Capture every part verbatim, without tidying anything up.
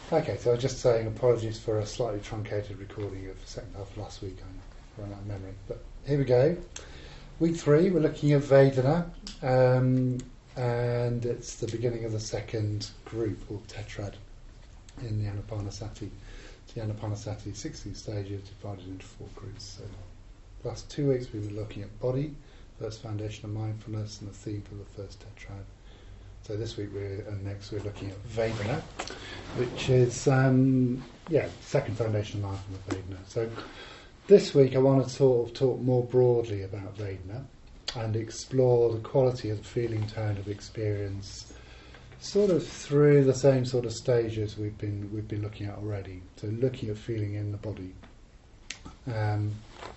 Okay, so I was just saying apologies for a slightly truncated recording of the second half of last week. I ran out of memory. But here we go. Week three, we're looking at Vedana, um, and it's the beginning of the second group, or tetrad, in the Anapanasati. The Anapanasati, sixteen stages divided into four groups. So last two weeks we were looking at body, first foundation of mindfulness, and the theme for the first tetrad. So this week we're, and next we're looking at Vedana, which is, um, yeah, second foundation of mindfulness, Vedana. So this week I want to sort of talk more broadly about Vedana and explore the quality of the feeling tone of experience, sort of through the same sort of stages we've been we've been looking at already. So looking at feeling in the body, um,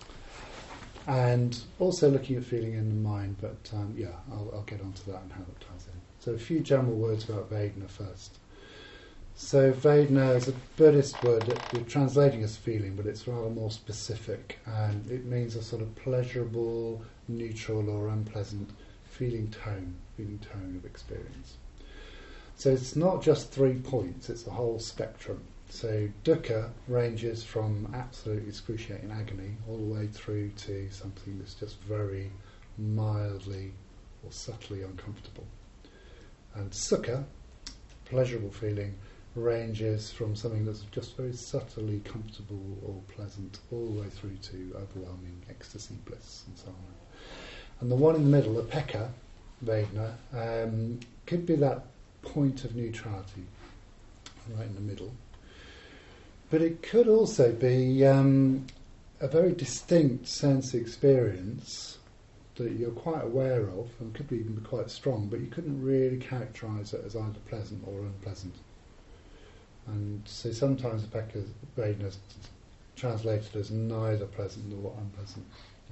and also looking at feeling in the mind. But um, yeah, I'll, I'll get onto that and how it ties in. So a few general words about Vedana first. So Vedana is a Buddhist word that we're translating as feeling, but it's rather more specific, and it means a sort of pleasurable, neutral or unpleasant feeling tone, feeling tone of experience. So it's not just three points, it's a whole spectrum. So dukkha ranges from absolutely excruciating agony all the way through to something that's just very mildly or subtly uncomfortable. And sukha, pleasurable feeling, ranges from something that's just very subtly comfortable or pleasant all the way through to overwhelming ecstasy, bliss and so on. And the one in the middle, the upekkha, Vedana, um, could be that point of neutrality, right in the middle. But it could also be um, a very distinct sense experience that you're quite aware of, and could be even be quite strong, but you couldn't really characterise it as either pleasant or unpleasant. And so sometimes upekkha Vedana is translated as neither pleasant nor unpleasant. Yeah.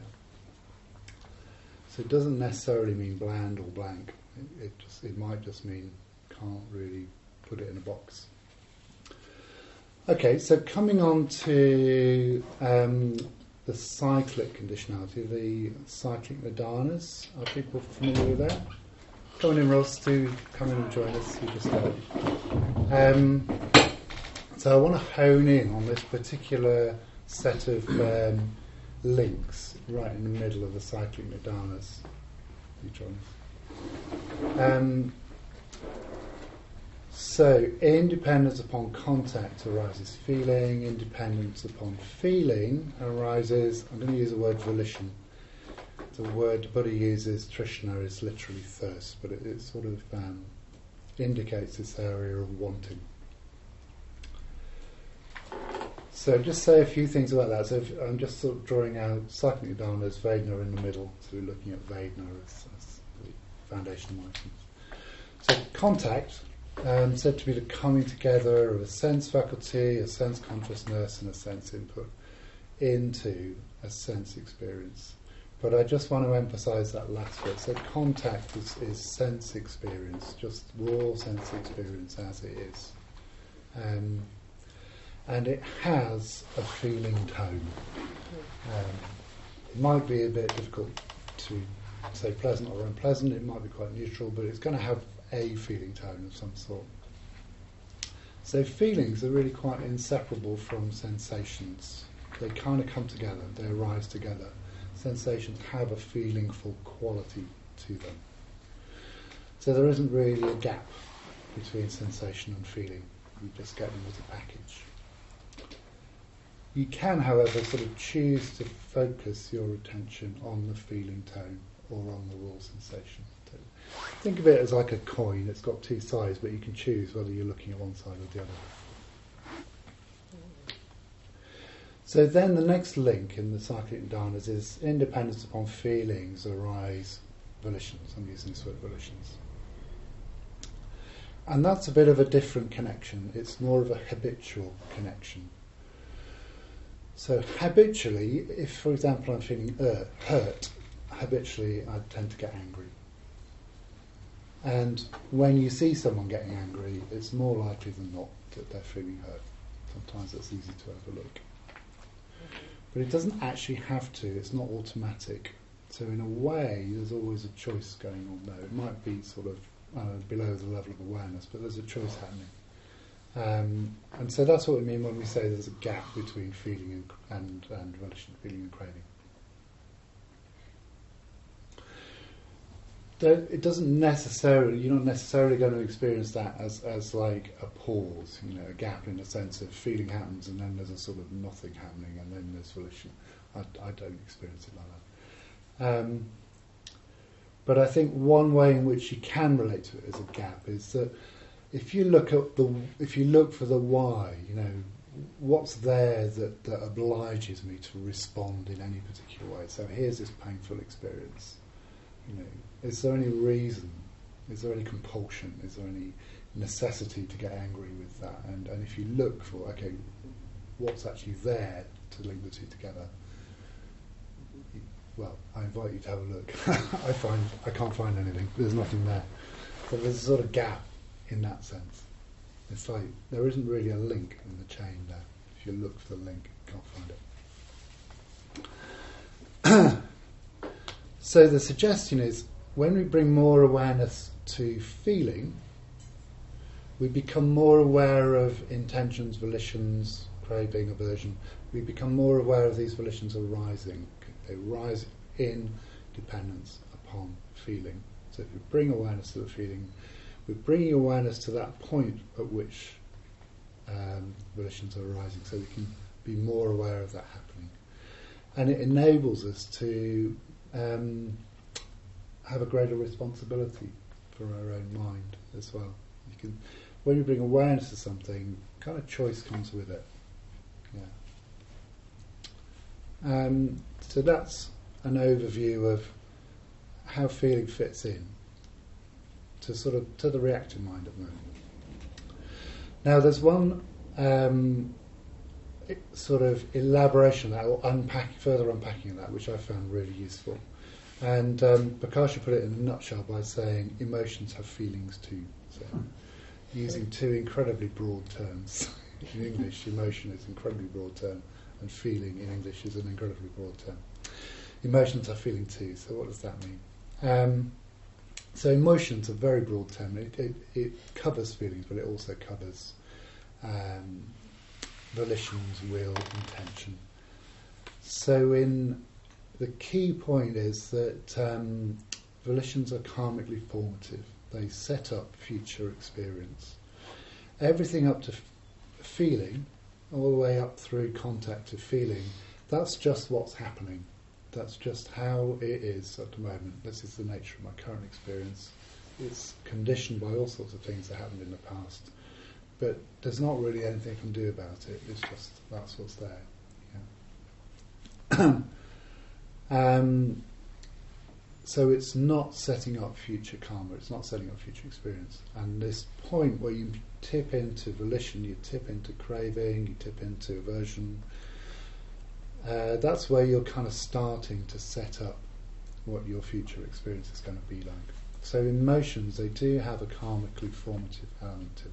So it doesn't necessarily mean bland or blank. It, it just it might just mean can't really put it in a box. Okay, so coming on to um, the cyclic conditionality, the cyclic nidanas. Are people familiar with that? Come on in, Ross, to come in and join us. You just started. Um, so I want to hone in on this particular set of um, links right in the middle of the cyclic nidanas. You join us. Um, So, independence upon contact arises feeling, independence upon feeling arises, I'm going to use the word volition. The word Buddha uses, Trishna, is literally thirst, but it, it sort of um, indicates this area of wanting. So just say a few things about that. So if, I'm just sort of drawing out cyclic nidanas, Vedana in the middle, so we're looking at Vedana as, as the foundation of mindfulness. So contact, Um, said to be the coming together of a sense faculty, a sense consciousness and a sense input into a sense experience. But I just want to emphasise that last bit. So contact is, is sense experience, just raw sense experience as it is. Um, and it has a feeling tone. Um, it might be a bit difficult to say pleasant or unpleasant, it might be quite neutral, but it's going to have a feeling tone of some sort. So feelings are really quite inseparable from sensations. They kind of come together, they arise together. Sensations have a feelingful quality to them. So there isn't really a gap between sensation and feeling. You just get them as a package. You can, however, sort of choose to focus your attention on the feeling tone or on the raw sensation. Think of it as like a coin. It's got two sides, but you can choose whether you're looking at one side or the other. So then the next link in the cyclic nidanas is independence upon feelings arise volitions. I'm using this word volitions. And that's a bit of a different connection. It's more of a habitual connection. So habitually, if for example I'm feeling uh, hurt, habitually I tend to get angry. And when you see someone getting angry, it's more likely than not that they're feeling hurt. Sometimes that's easy to overlook. But it doesn't actually have to, it's not automatic. So in a way, there's always a choice going on there. It might be sort of uh, below the level of awareness, but there's a choice happening. Um, and so that's what we mean when we say there's a gap between feeling and, and, and volition, feeling and craving. It doesn't necessarily, you're not necessarily going to experience that as, as like a pause, you know, a gap in the sense of feeling happens and then there's a sort of nothing happening and then there's volition. I, I don't experience it like that. Um, but I think one way in which you can relate to it as a gap is that if you look at the, if you look for the why, you know, what's there that, that obliges me to respond in any particular way. So here's this painful experience. You know, is there any reason? Is there any compulsion? Is there any necessity to get angry with that? And and if you look for, okay, what's actually there to link the two together? Well, I invite you to have a look. I find I can't find anything. There's nothing there. So there's a sort of gap in that sense. It's like there isn't really a link in the chain there. If you look for the link, you can't find it. So the suggestion is, when we bring more awareness to feeling, we become more aware of intentions, volitions, craving, aversion. We become more aware of these volitions arising. They rise in dependence upon feeling. So if we bring awareness to the feeling, we're bringing awareness to that point at which um, volitions are arising, so we can be more aware of that happening. And it enables us to um, have a greater responsibility for our own mind as well. You can, when you bring awareness to something, kind of choice comes with it. Yeah. Um, so that's an overview of how feeling fits in to sort of to the reactive mind at the moment. Now, there's one um, sort of elaboration of that, or unpack, further unpacking of that, which I found really useful. And um, Bokasha put it in a nutshell by saying emotions have feelings too. So, using two incredibly broad terms. In English, emotion is an incredibly broad term, and feeling in English is an incredibly broad term. Emotions have feeling too. So, what does that mean? Um, so, emotions are a very broad term. It, it, it covers feelings, but it also covers um, volitions, will, intention. So, in the key point is that um, volitions are karmically formative. They set up future experience. Everything up to f- feeling, all the way up through contact to feeling, that's just what's happening. That's just how it is at the moment. This is the nature of my current experience. It's conditioned by all sorts of things that happened in the past. But there's not really anything I can do about it. It's just, that's what's there. Yeah. Um, so it's not setting up future karma, it's not setting up future experience. And this point where you tip into volition, you tip into craving, you tip into aversion, uh, that's where you're kind of starting to set up what your future experience is going to be like. So emotions, they do have a karmically formative element to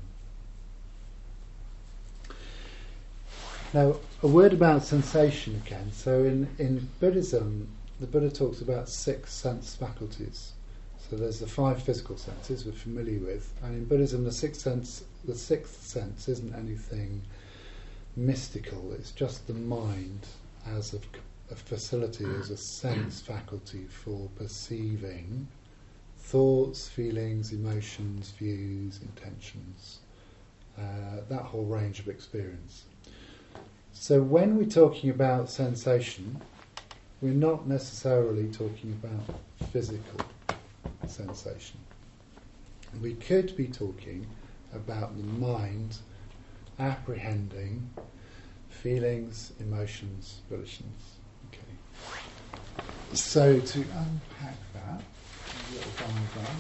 them. Now, a word about sensation again. So in, in Buddhism, the Buddha talks about six sense faculties. So there's the five physical senses we're familiar with, and in Buddhism the sixth sense, the sixth sense isn't anything mystical. It's just the mind as a, a facility, as a sense faculty for perceiving thoughts, feelings, emotions, views, intentions, uh, that whole range of experience. So when we're talking about sensation, we're not necessarily talking about physical sensation. We could be talking about the mind apprehending feelings, emotions, volitions. Okay. So to unpack that, a little diagram.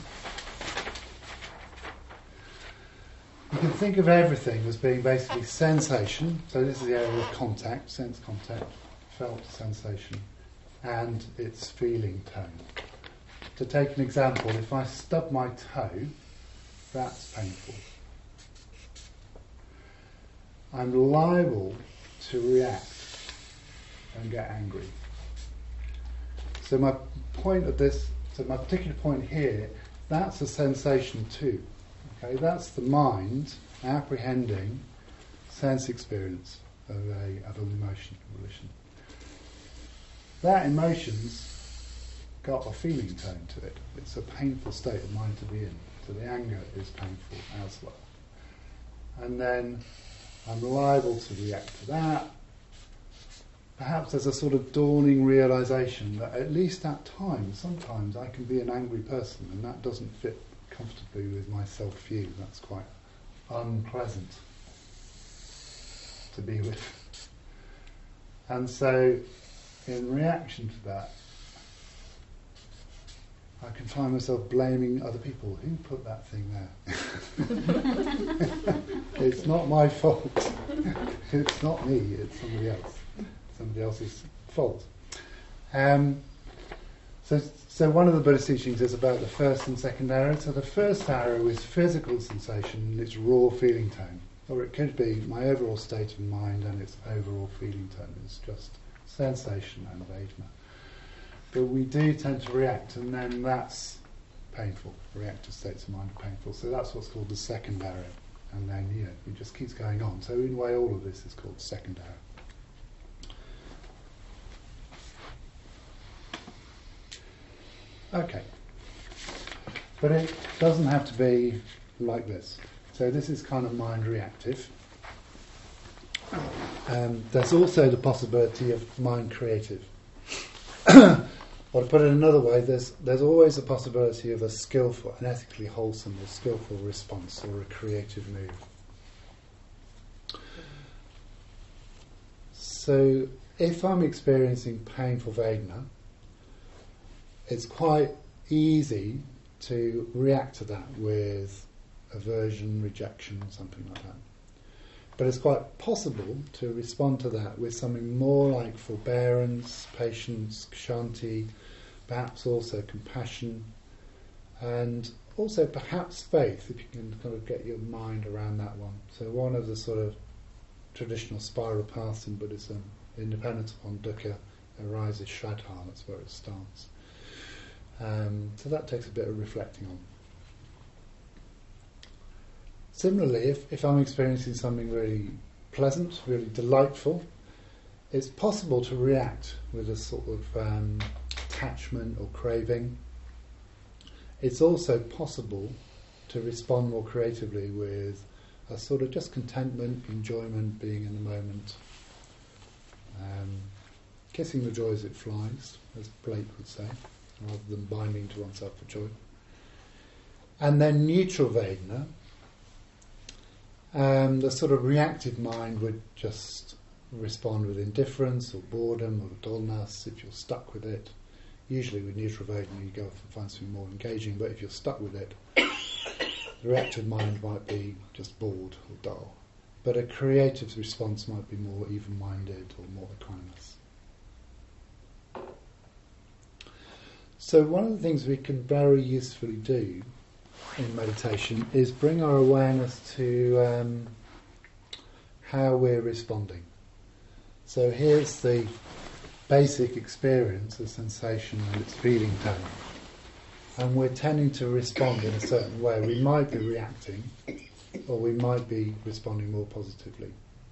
You can think of everything as being basically sensation. So this is the area of contact, sense contact, felt sensation, and its feeling tone. To take an example, if I stub my toe, that's painful. I'm liable to react and get angry. So my point of this, so my particular point here, that's a sensation too. Okay, that's the mind apprehending sense experience of a of an emotion or volition. That emotion's got a feeling tone to it. It's a painful state of mind to be in. So the anger is painful as well. And then I'm liable to react to that. Perhaps there's a sort of dawning realization that at least at times, sometimes I can be an angry person and that doesn't fit comfortably with my self-view. That's quite unpleasant to be with. And so in reaction to that, I can find myself blaming other people. Who put that thing there? It's not my fault. It's not me, it's somebody else. Somebody else's fault. Um, so, so one of the Buddhist teachings is about the first and second arrow. So the first arrow is physical sensation and its raw feeling tone. Or it could be my overall state of mind and its overall feeling tone. It's just sensation and Vedana. But we do tend to react, and then that's painful. Reactive states of mind are painful. So that's what's called the second arrow. And then, you know, it just keeps going on. So in a way, all of this is called second arrow. Okay. But it doesn't have to be like this. So this is kind of mind reactive. Um, there's also the possibility of mind creative. Or to put it another way, there's there's always a possibility of a skillful, an ethically wholesome or skillful response or a creative move. So if I'm experiencing painful Vedana, it's quite easy to react to that with aversion, rejection, something like that. But it's quite possible to respond to that with something more like forbearance, patience, kshanti, perhaps also compassion, and also perhaps faith, if you can kind of get your mind around that one. So one of the sort of traditional spiral paths in Buddhism, independent upon dukkha, arises Shraddha, that's where it starts. Um, so that takes a bit of reflecting on. Similarly, if, if I'm experiencing something really pleasant, really delightful, it's possible to react with a sort of um, attachment or craving. It's also possible to respond more creatively with a sort of just contentment, enjoyment, being in the moment, um, kissing the joy as it flies, as Blake would say, rather than binding to oneself for joy. And then neutral Vedana, um, the sort of reactive mind would just respond with indifference or boredom or dullness if you're stuck with it. Usually with neutral Vedana you go off and find something more engaging, but if you're stuck with it, the reactive mind might be just bored or dull. But a creative response might be more even-minded or more equanimous. So one of the things we can very usefully do in meditation is bring our awareness to um, how we're responding. So here's the basic experience, the sensation and its feeling tone. And we're tending to respond in a certain way. We might be reacting, or we might be responding more positively.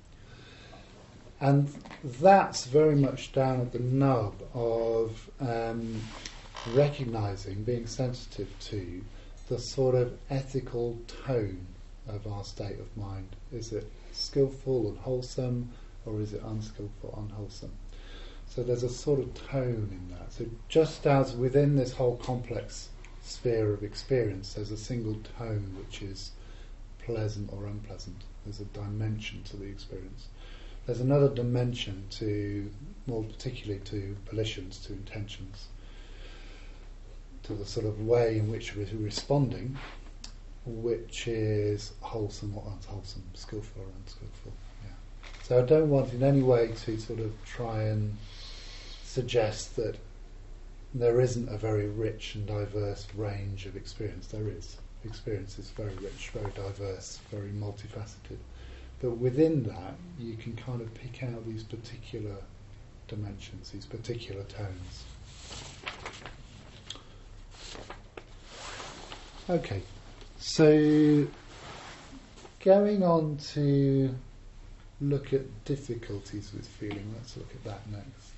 And that's very much down at the nub of um, recognising, being sensitive to the sort of ethical tone of our state of mind. Is it skillful and wholesome, or is it unskillful, unwholesome? So there's a sort of tone in that. So just as within this whole complex sphere of experience, there's a single tone which is pleasant or unpleasant. There's a dimension to the experience. There's another dimension to, more particularly to volitions, to intentions, to the sort of way in which we're responding, which is wholesome or unwholesome, skillful or unskillful. Yeah. So I don't want in any way to sort of try and suggest that there isn't a very rich and diverse range of experience. There is. Experience is very rich, very diverse, very multifaceted. But within that, you can kind of pick out these particular dimensions, these particular tones. Okay, so going on to look at difficulties with feeling. Let's look at that next.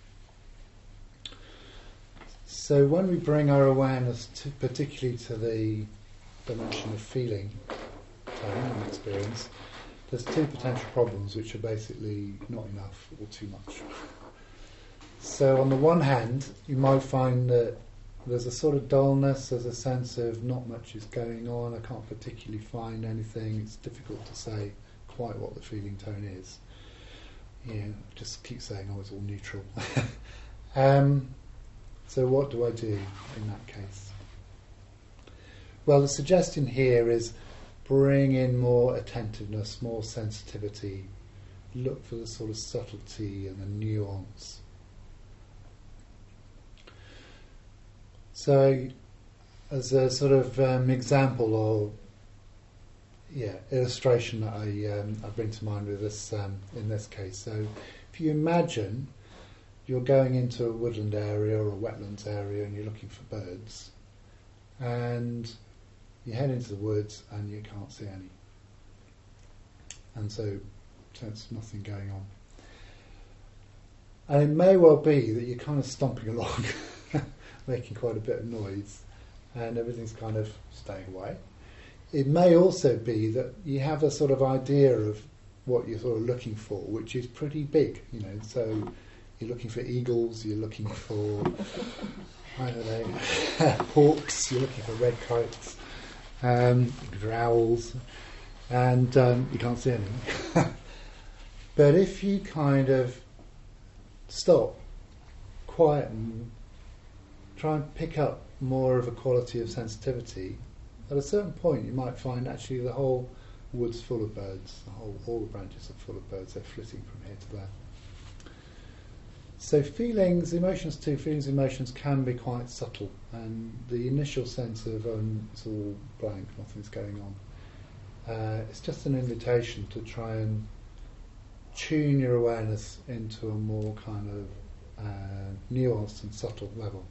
So when we bring our awareness to, particularly to the dimension of feeling, tone and experience, there's two potential problems which are basically not enough or too much. So on the one hand, you might find that there's a sort of dullness, there's a sense of not much is going on, I can't particularly find anything, it's difficult to say quite what the feeling tone is. You know, just keep saying, oh, it's all neutral. um, so what do I do in that case? Well, the suggestion here is bring in more attentiveness, more sensitivity, look for the sort of subtlety and the nuance. So, as a sort of um, example or yeah illustration that I um, I bring to mind with this um, in this case. So, if you imagine you're going into a woodland area or a wetlands area and you're looking for birds, and you head into the woods and you can't see any, and so there's nothing going on. And it may well be that you're kind of stomping along, making quite a bit of noise, and everything's kind of staying away. It may also be that you have a sort of idea of what you're sort of looking for, which is pretty big, you know. So you're looking for eagles, you're looking for, I don't know, hawks, you're looking for red kites, um, looking for owls, and um, you can't see anything. But if you kind of stop, quieten, try and pick up more of a quality of sensitivity, at a certain point you might find actually the whole wood's full of birds, the whole, all the branches are full of birds, they're flitting from here to there. So feelings, emotions too, feelings, emotions can be quite subtle, and the initial sense of um, it's all blank, nothing's going on, uh, it's just an invitation to try and tune your awareness into a more kind of uh, nuanced and subtle level.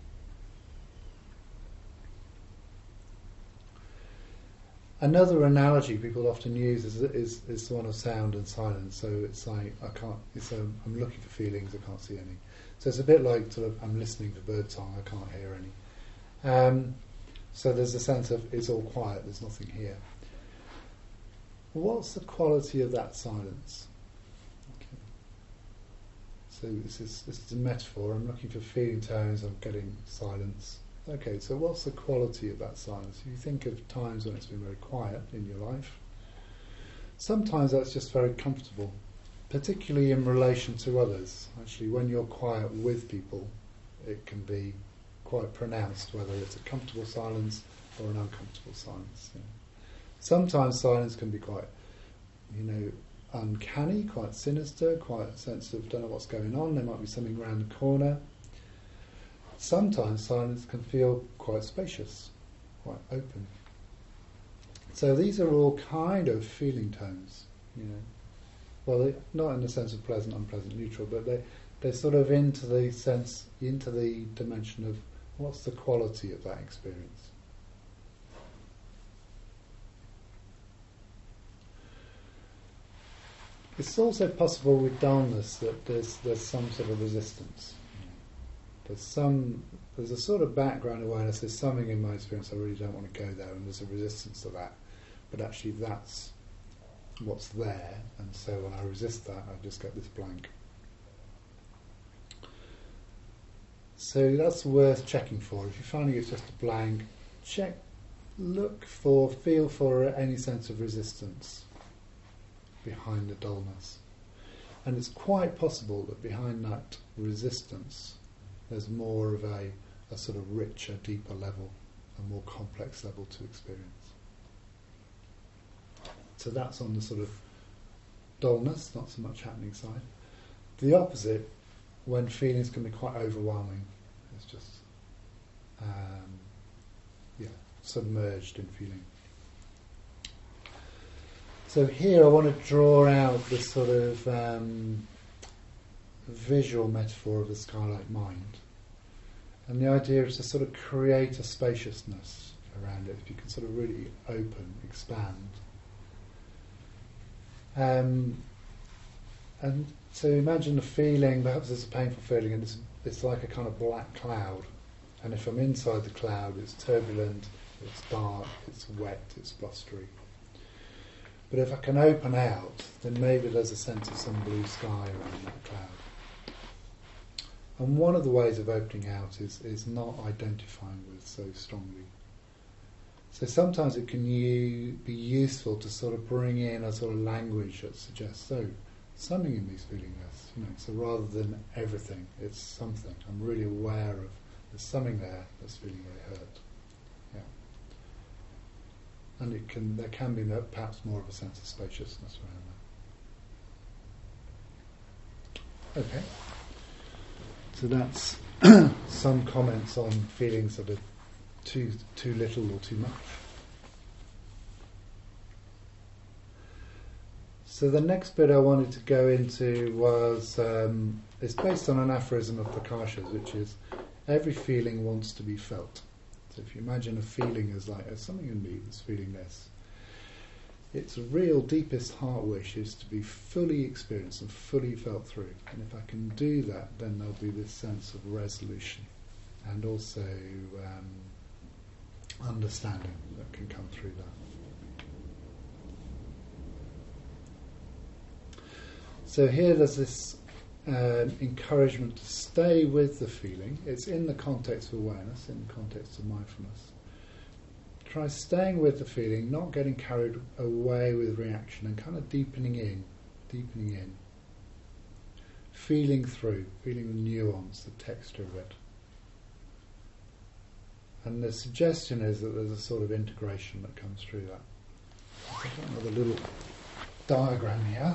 Another analogy people often use is, is, is the one of sound and silence. So it's like I can't. It's um, I'm looking for feelings. I can't see any. So it's a bit like sort of I'm listening for bird song. I can't hear any. Um, so there's a sense of it's all quiet. There's nothing here. What's the quality of that silence? Okay. So this is this is a metaphor. I'm looking for feeling tones. I'm getting silence. Okay, so what's the quality of that silence? If you think of times when it's been very quiet in your life, sometimes that's just very comfortable, particularly in relation to others. Actually, when you're quiet with people, it can be quite pronounced, whether it's a comfortable silence or an uncomfortable silence. Yeah. Sometimes silence can be quite, you know, uncanny, quite sinister, quite sensitive, don't know what's going on, there might be something around the corner. Sometimes silence can feel quite spacious, quite open. So these are all kind of feeling tones, you know. Well, they, not in the sense of pleasant, unpleasant, neutral, but they, they're sort of into the sense, into the dimension of what's the quality of that experience. It's also possible with dullness that there's there's some sort of resistance. There's some, there's a sort of background awareness, there's something in my experience I really don't want to go there, and there's a resistance to that. But actually that's what's there, and so when I resist that, I just get this blank. So that's worth checking for. If you're finding it's just a blank, check, look for, feel for any sense of resistance behind the dullness. And it's quite possible that behind that resistance there's more of a, a sort of richer, deeper level, a more complex level to experience. So that's on the sort of dullness, not so much happening side. The opposite, when feelings can be quite overwhelming, it's just um, yeah, submerged in feeling. So here I want to draw out this sort of um, visual metaphor of the sky-like mind, and the idea is to sort of create a spaciousness around it. If you can sort of really open, expand, Um, and so imagine a feeling, perhaps there's a painful feeling, and it's, it's like a kind of black cloud. And if I'm inside the cloud, it's turbulent, it's dark, it's wet, it's blustery. But if I can open out, then maybe there's a sense of some blue sky around that cloud. And one of the ways of opening out is, is not identifying with so strongly. So sometimes it can u- be useful to sort of bring in a sort of language that suggests, so, something in me's feeling this. You know, so rather than everything, it's something. I'm really aware of there's something there that's feeling very hurt. Yeah. And it can there can be perhaps more of a sense of spaciousness around that. Okay. So that's some comments on feelings that are too too little or too much. So the next bit I wanted to go into was um, it's based on an aphorism of Prakasha's, which is every feeling wants to be felt. So if you imagine a feeling as like as something in me that's feeling this, its real deepest heart wish is to be fully experienced and fully felt through. And if I can do that, then there'll be this sense of resolution and also um, understanding that can come through that. So here there's this um, encouragement to stay with the feeling. It's in the context of awareness, in the context of mindfulness. Try staying with the feeling, not getting carried away with reaction, and kind of deepening in, deepening in. Feeling through, feeling the nuance, the texture of it. And the suggestion is that there's a sort of integration that comes through that. I've got another little diagram here.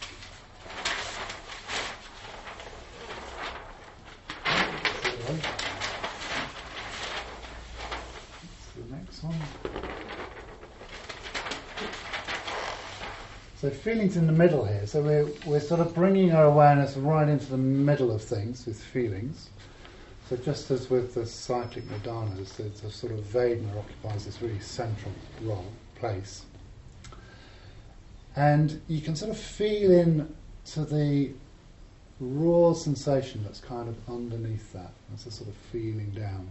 The next one. So feelings in the middle here. So we're we're sort of bringing our awareness right into the middle of things with feelings. So just as with the cyclic nidanas, there's a sort of Vedana occupies this really central role, place. And you can sort of feel in to the raw sensation that's kind of underneath that. That's a sort of feeling down.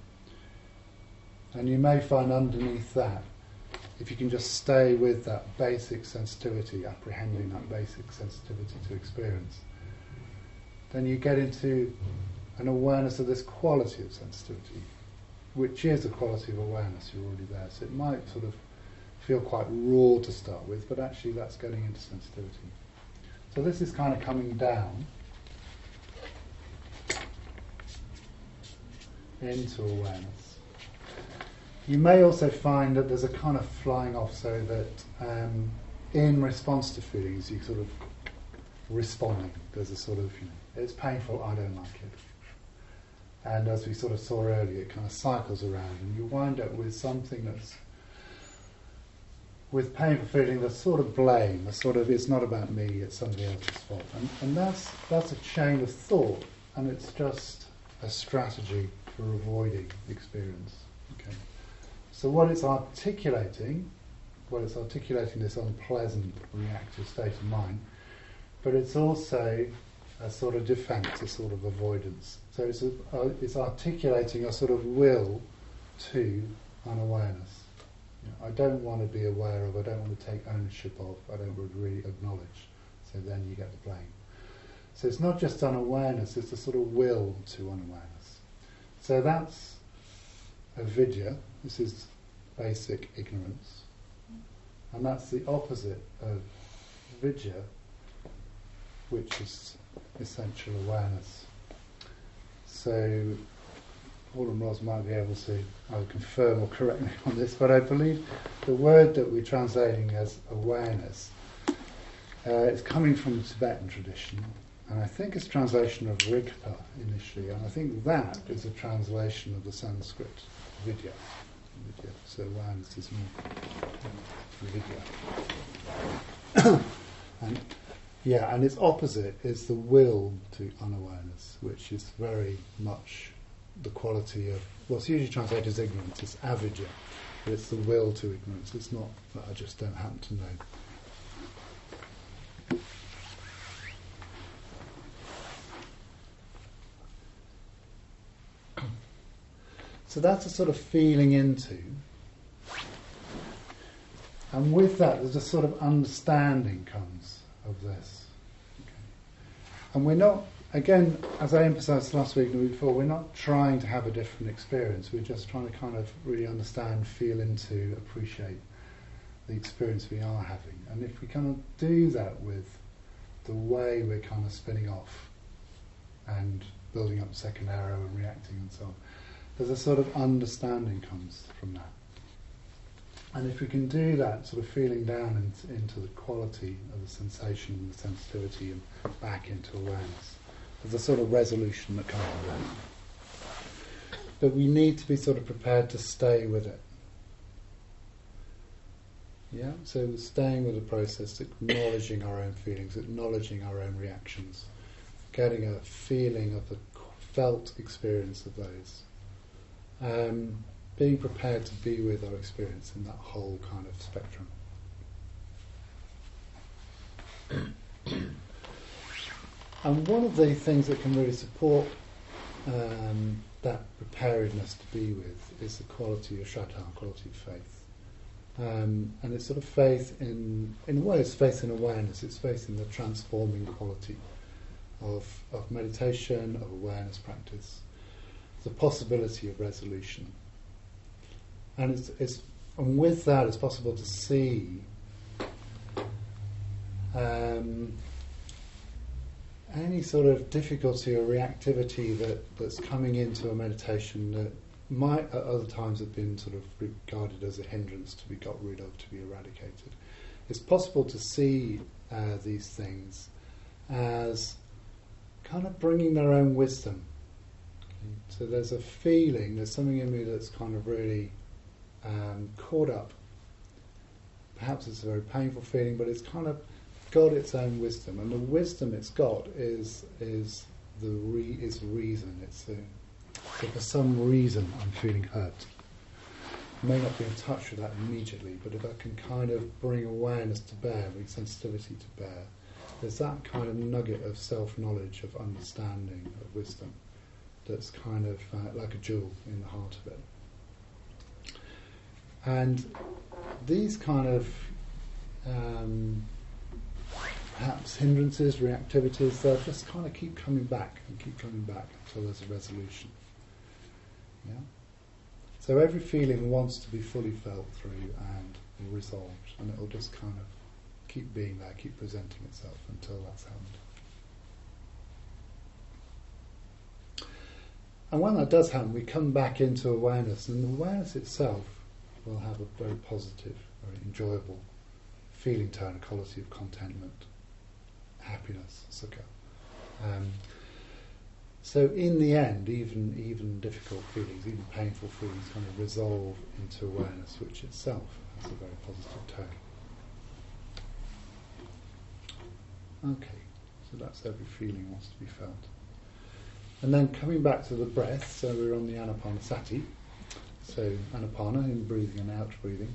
And you may find underneath that, if you can just stay with that basic sensitivity, apprehending that basic sensitivity to experience, then you get into an awareness of this quality of sensitivity, which is a quality of awareness. You're already there. So it might sort of feel quite raw to start with, but actually that's getting into sensitivity. So this is kind of coming down into awareness. You may also find that there's a kind of flying off, so that um, in response to feelings, you sort of responding. There's a sort of, you know, it's painful, I don't like it. And as we sort of saw earlier, it kind of cycles around, and you wind up with something that's, with painful feeling, that's sort of blame, a sort of, it's not about me, it's somebody else's fault. And, and that's that's a chain of thought, and it's just a strategy for avoiding experience. Okay. So what it's articulating, well, it's articulating this unpleasant reactive state of mind, but it's also a sort of defence, a sort of avoidance. So it's a, uh, it's articulating a sort of will to unawareness. You know, I don't want to be aware of, I don't want to take ownership of, I don't really acknowledge. So then you get the blame. So it's not just unawareness, it's a sort of will to unawareness. So that's avidya, this is basic ignorance. And that's the opposite of vidya, which is essential awareness. So Paul and Roz might be able to either confirm or correct me on this, but I believe the word that we're translating as awareness uh, is coming from the Tibetan tradition, and I think it's translation of Rigpa initially, and I think that is a translation of the Sanskrit vidya. vidya. So awareness is more vidya. and Yeah, and its opposite is the will to unawareness, which is very much the quality of what's usually translated as ignorance. It's avidya, but it's the will to ignorance. It's not that I just don't happen to know. So that's a sort of feeling into. And with that, there's a sort of understanding comes of this. Okay. And we're not, again, as I emphasised last week and the week before, we're not trying to have a different experience. We're just trying to kind of really understand, feel into, appreciate the experience we are having. And if we kind of do that with the way we're kind of spinning off and building up second arrow and reacting and so on, there's a sort of understanding comes from that. And if we can do that, sort of feeling down into, into the quality of the sensation and the sensitivity and back into awareness, there's a sort of resolution that comes from that. But we need to be sort of prepared to stay with it. Yeah, so staying with the process, acknowledging our own feelings, acknowledging our own reactions, getting a feeling of the felt experience of those. Um, being prepared to be with our experience in that whole kind of spectrum. And one of the things that can really support um, that preparedness to be with is the quality of shatta, quality of faith. Um, and it's sort of faith in, in a way it's faith in awareness, it's faith in the transforming quality of, of meditation, of awareness practice, the possibility of resolution. And it's, it's and with that it's possible to see um, any sort of difficulty or reactivity that, that's coming into a meditation that might at other times have been sort of regarded as a hindrance to be got rid of, to be eradicated. It's possible to see uh, these things as kind of bringing their own wisdom. Okay? So there's a feeling, there's something in me that's kind of really um, caught up. Perhaps it's a very painful feeling, but it's kind of got its own wisdom, and the wisdom it's got is is the re- is reason. It's the So for some reason I'm feeling hurt. I may not be in touch with that immediately, but if I can kind of bring awareness to bear, bring sensitivity to bear, there's that kind of nugget of self-knowledge, of understanding, of wisdom that's kind of uh, like a jewel in the heart of it. And these kind of um, perhaps hindrances, reactivities, they'll just kind of keep coming back and keep coming back until there's a resolution. Yeah? So every feeling wants to be fully felt through and resolved, and it'll just kind of keep being there, keep presenting itself until that's happened. And when that does happen, we come back into awareness, and the awareness itself will have a very positive, very enjoyable feeling tone, a quality of contentment, happiness, sukha. Um, so in the end, even even difficult feelings, even painful feelings, kind of resolve into awareness, which itself has a very positive tone. Okay, so that's every feeling wants to be felt. And then coming back to the breath, so we're on the Anapanasati, so Anapana, in breathing and out breathing.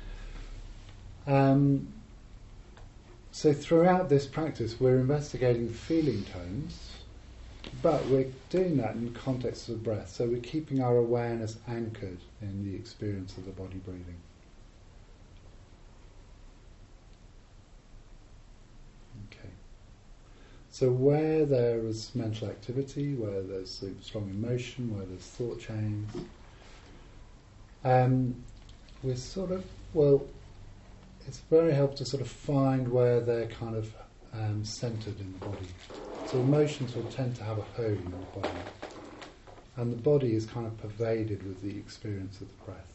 Um, so throughout this practice we're investigating feeling tones, but we're doing that in the context of the breath, so we're keeping our awareness anchored in the experience of the body breathing. Okay. So where there is mental activity, where there's strong emotion, where there's thought chains, um, we're sort of, well, it's very helpful to sort of find where they're kind of um, centred in the body. So emotions will tend to have a home in the body, and the body is kind of pervaded with the experience of the breath.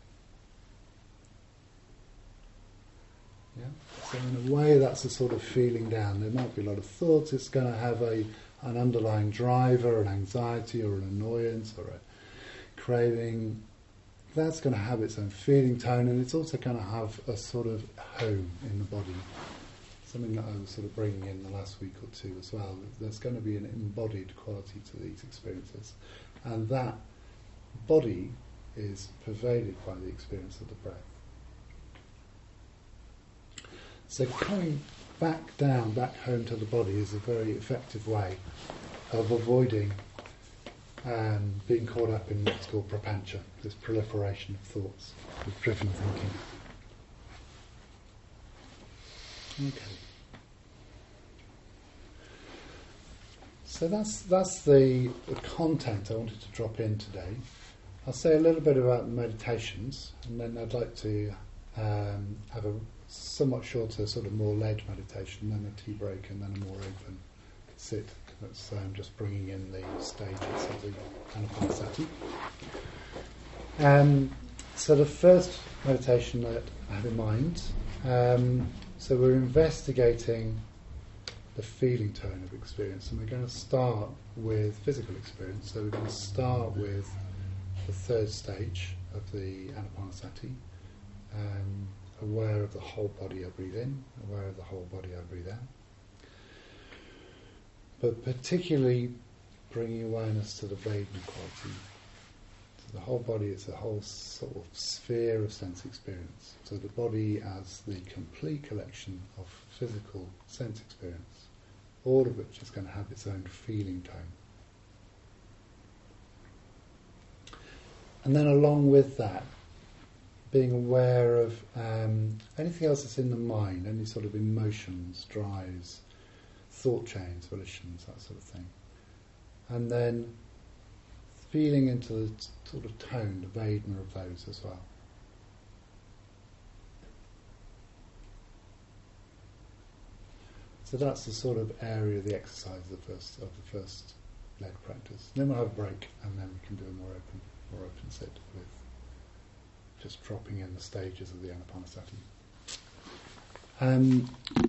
Yeah? So in a way that's a sort of feeling down. There might be a lot of thoughts, it's going to have a an underlying driver, an anxiety or an annoyance or a craving. That's going to have its own feeling tone, and it's also going to have a sort of home in the body. Something that I was sort of bringing in the last week or two as well. There's going to be an embodied quality to these experiences, and that body is pervaded by the experience of the breath. So coming back down, back home to the body is a very effective way of avoiding um, being caught up in what's called prapancha, this proliferation of thoughts, this driven thinking. Okay. So that's that's the, the content I wanted to drop in today. I'll say a little bit about the meditations, and then I'd like to um, have a somewhat shorter, sort of more led meditation, then a tea break, and then a more open sit. That's um, just bringing in the stages of the Anapanasati. Um, so the first meditation that I have in mind, um, so we're investigating the feeling tone of experience, and we're going to start with physical experience. So we're going to start with the third stage of the Anapanasati, um, aware of the whole body I breathe in, aware of the whole body I breathe out. But particularly bringing awareness to the Vedana quality. So the whole body is a whole sort of sphere of sense experience. So the body as the complete collection of physical sense experience, all of which is going to have its own feeling tone. And then along with that, being aware of um, anything else that's in the mind, any sort of emotions, drives, thought chains, volitions, that sort of thing. And then feeling into the t- sort of tone, the Vedana of those as well. So that's the sort of area of the exercise of the first of the first led practice. And then we'll have a break, and then we can do a more open, more open sit with just dropping in the stages of the Anapanasati. Um,